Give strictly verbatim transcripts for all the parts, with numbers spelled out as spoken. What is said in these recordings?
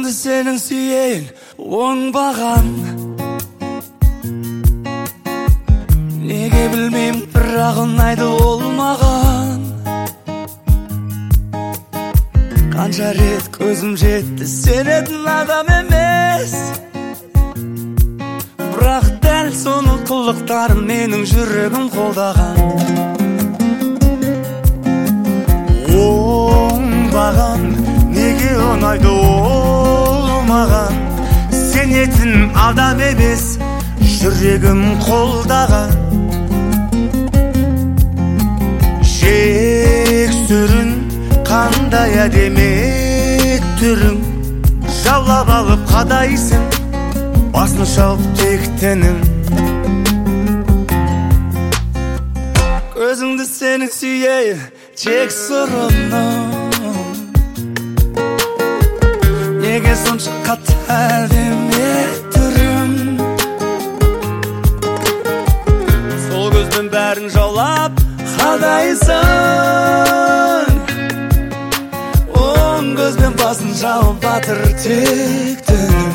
Көзіңді сенің сүйейін оңбаған, неге білмеймін, бірақ ұнайды ол маған. Қанша рет көзім жетті, сенетін адам емес, бірақ дәл соның қылықтарын менің жүрегім қолдаған. Оңбаған, неге ұнайды ол маған, сенетін адам емес, жүрегім қолдаған. Жексұрын қандай әдемі түрің, жаулап алып қадайсың, басын шауып тектенің. Көзіңді сенің сүйейін жексұрыным, неге сонша қатты әдемі түрің, сол көзбен бәрін жаулап қадайсың, оң көзбен басын жауып батыр тектенің.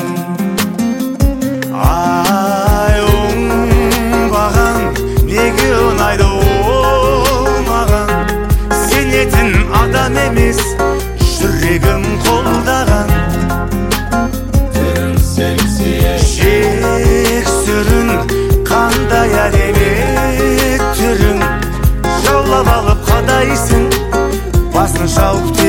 Ай, оңбаған, неге ұнайды ол маған, сенетін адам емес, жүрегім қолдаған. Жексұрын қандай әдемі түрің, жаулап алып қадайсың, басын шауып